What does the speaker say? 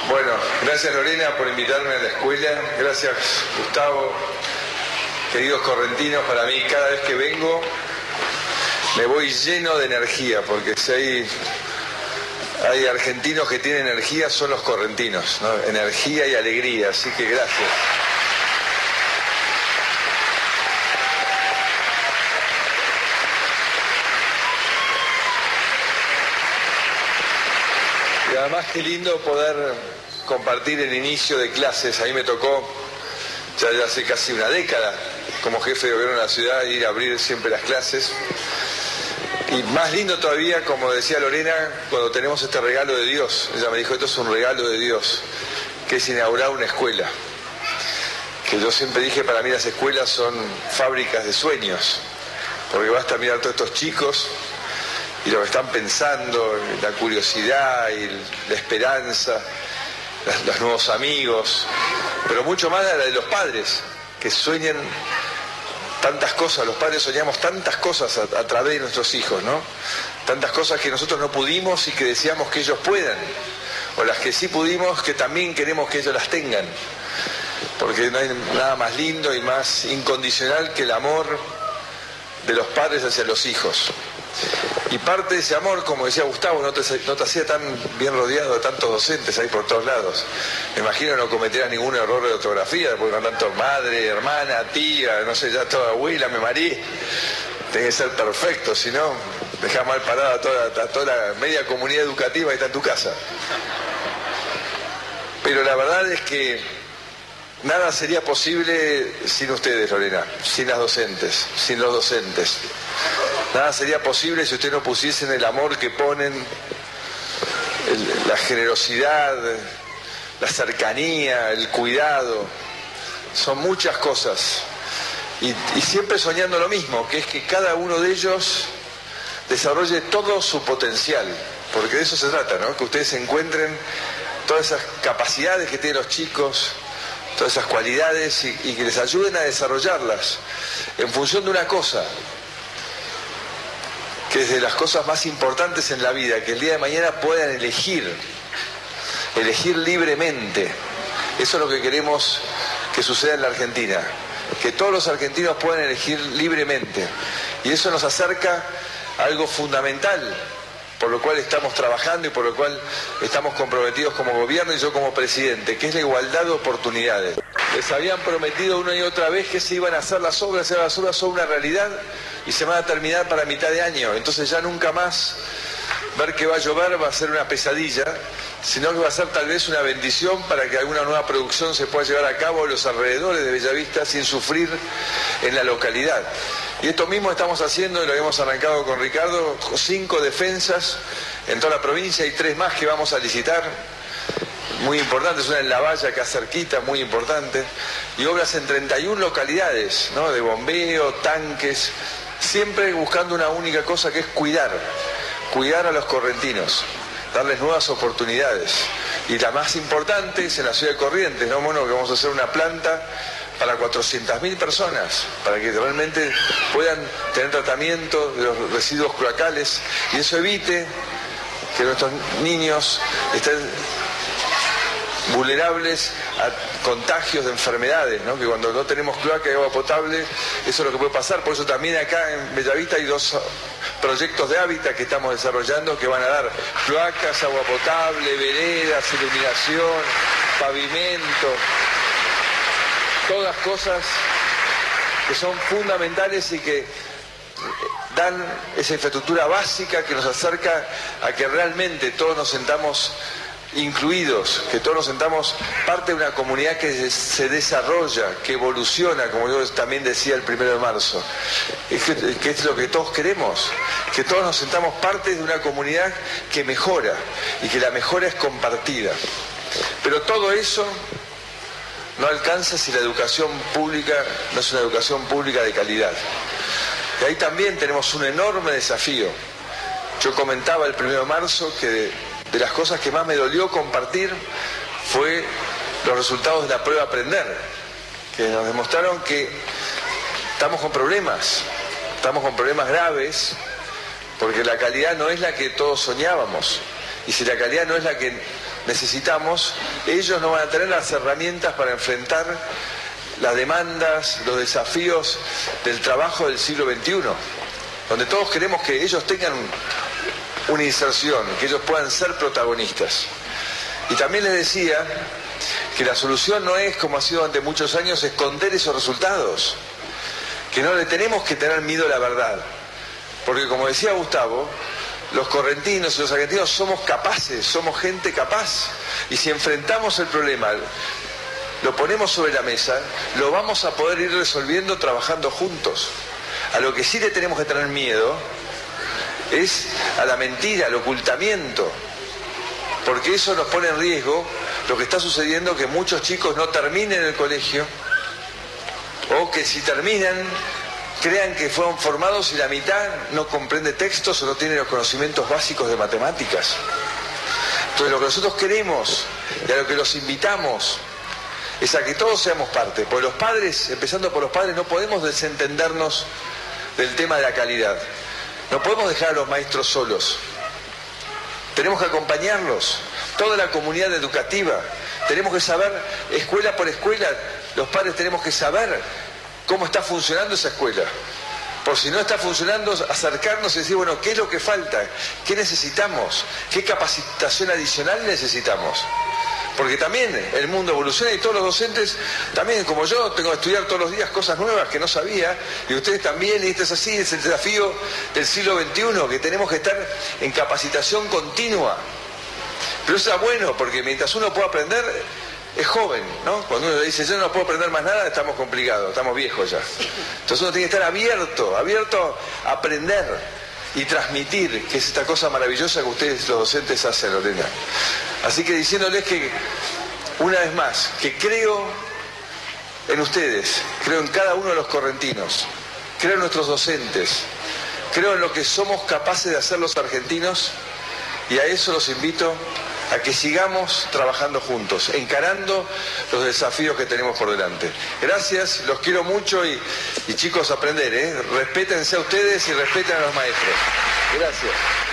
Bueno, gracias Lorena por invitarme a la escuela, gracias Gustavo, queridos correntinos, para mí cada vez que vengo me voy lleno de energía, porque si hay argentinos que tienen energía son los correntinos, ¿no? Energía y alegría, así que gracias. Y además qué lindo poder compartir el inicio de clases. A mí me tocó ya hace casi una década como jefe de gobierno de la ciudad ir a abrir siempre las clases. Y más lindo todavía, como decía Lorena, cuando tenemos este regalo de Dios. Ella me dijo, esto es un regalo de Dios, que es inaugurar una escuela. Que yo siempre dije, para mí las escuelas son fábricas de sueños, porque basta mirar a todos estos chicos y lo que están pensando, la curiosidad y la esperanza, los nuevos amigos, pero mucho más la de los padres, que sueñan tantas cosas. Los padres soñamos tantas cosas a través de nuestros hijos, ¿no? Tantas cosas que nosotros no pudimos y que deseamos que ellos puedan, o las que sí pudimos que también queremos que ellos las tengan, porque no hay nada más lindo y más incondicional que el amor de los padres hacia los hijos. Y parte de ese amor, como decía Gustavo, no te hacía tan bien rodeado de tantos docentes ahí por todos lados. Me imagino no cometerá ningún error de ortografía, porque con tanto madre, hermana, tía, no sé, ya toda abuela, me marí. Tiene que ser perfecto, si no, deja mal parada a toda la media comunidad educativa que está en tu casa. Pero la verdad es que nada sería posible sin ustedes, Lorena, sin las docentes, sin los docentes. Nada sería posible si ustedes no pusiesen el amor que ponen, la generosidad, la cercanía, el cuidado. Son muchas cosas. Y siempre soñando lo mismo, que es que cada uno de ellos desarrolle todo su potencial. Porque de eso se trata, ¿no? Que ustedes encuentren todas esas capacidades que tienen los chicos, todas esas cualidades y que les ayuden a desarrollarlas en función de una cosa, que es de las cosas más importantes en la vida, que el día de mañana puedan elegir libremente. Eso es lo que queremos que suceda en la Argentina, que todos los argentinos puedan elegir libremente. Y eso nos acerca a algo fundamental, por lo cual estamos trabajando y por lo cual estamos comprometidos como gobierno y yo como presidente, que es la igualdad de oportunidades. Les habían prometido una y otra vez que se iban a hacer las obras son una realidad y se van a terminar para mitad de año. Entonces ya nunca más ver que va a llover va a ser una pesadilla, sino que va a ser tal vez una bendición para que alguna nueva producción se pueda llevar a cabo en los alrededores de Bellavista sin sufrir en la localidad. Y esto mismo estamos haciendo, y lo habíamos arrancado con Ricardo, 5 defensas en toda la provincia y 3 más que vamos a licitar, muy importantes, una en La Valla, acá cerquita, muy importante, y obras en 31 localidades, ¿no? De bombeo, tanques, siempre buscando una única cosa, que es cuidar a los correntinos, darles nuevas oportunidades. Y la más importante es en la ciudad de Corrientes, ¿no? Bueno, que vamos a hacer una planta para 400.000 personas, para que realmente puedan tener tratamiento de los residuos cloacales, y eso evite que nuestros niños estén vulnerables a contagios de enfermedades, ¿no? Que cuando no tenemos cloaca y agua potable, eso es lo que puede pasar. Por eso también acá en Bellavista hay 2 proyectos de hábitat que estamos desarrollando que van a dar cloacas, agua potable, veredas, iluminación, pavimento, todas cosas que son fundamentales y que dan esa infraestructura básica que nos acerca a que realmente todos nos sentamos incluidos, que todos nos sentamos parte de una comunidad que se desarrolla, que evoluciona, como yo también decía el 1 de marzo, que es lo que todos queremos, que todos nos sentamos parte de una comunidad que mejora y que la mejora es compartida. Pero todo eso no alcanza si la educación pública no es una educación pública de calidad. Y ahí también tenemos un enorme desafío. Yo comentaba el 1 de marzo que de las cosas que más me dolió compartir fue los resultados de la prueba Aprender, que nos demostraron que estamos con problemas graves, porque la calidad no es la que todos soñábamos. y si la calidad no es la que necesitamos, ellos no van a tener las herramientas para enfrentar las demandas, los desafíos del trabajo del siglo XXI, donde todos queremos que ellos tengan una inserción, que ellos puedan ser protagonistas. Y también les decía que la solución no es, como ha sido durante muchos años, esconder esos resultados, que no le tenemos que tener miedo a la verdad, porque como decía Gustavo, los correntinos y los argentinos somos capaces, somos gente capaz, y si enfrentamos el problema, lo ponemos sobre la mesa, lo vamos a poder ir resolviendo trabajando juntos. A lo que sí le tenemos que tener miedo es a la mentira, al ocultamiento, porque eso nos pone en riesgo lo que está sucediendo, que muchos chicos no terminen el colegio, o que si terminan crean que fueron formados y la mitad no comprende textos o no tiene los conocimientos básicos de matemáticas. Entonces lo que nosotros queremos y a lo que los invitamos es a que todos seamos parte, porque los padres, empezando por los padres, no podemos desentendernos del tema de la calidad. No podemos dejar a los maestros solos. Tenemos que acompañarlos, toda la comunidad educativa. Tenemos que saber, escuela por escuela, los padres tenemos que saber cómo está funcionando esa escuela. Por si no está funcionando, acercarnos y decir, bueno, ¿qué es lo que falta? ¿Qué necesitamos? ¿Qué capacitación adicional necesitamos? Porque también el mundo evoluciona y todos los docentes, también como yo, tengo que estudiar todos los días cosas nuevas que no sabía, y ustedes también, y esto es así, es el desafío del siglo XXI, que tenemos que estar en capacitación continua. Pero eso es bueno, porque mientras uno pueda aprender, es joven, ¿no? Cuando uno le dice, yo no puedo aprender más nada, estamos complicados, estamos viejos ya. Entonces uno tiene que estar abierto a aprender y transmitir, que es esta cosa maravillosa que ustedes los docentes hacen, Lorena. Así que diciéndoles que, una vez más, que creo en ustedes, creo en cada uno de los correntinos, creo en nuestros docentes, creo en lo que somos capaces de hacer los argentinos, y a eso los invito a que sigamos trabajando juntos, encarando los desafíos que tenemos por delante. Gracias, los quiero mucho y chicos, aprender, respétense a ustedes y respeten a los maestros. Gracias.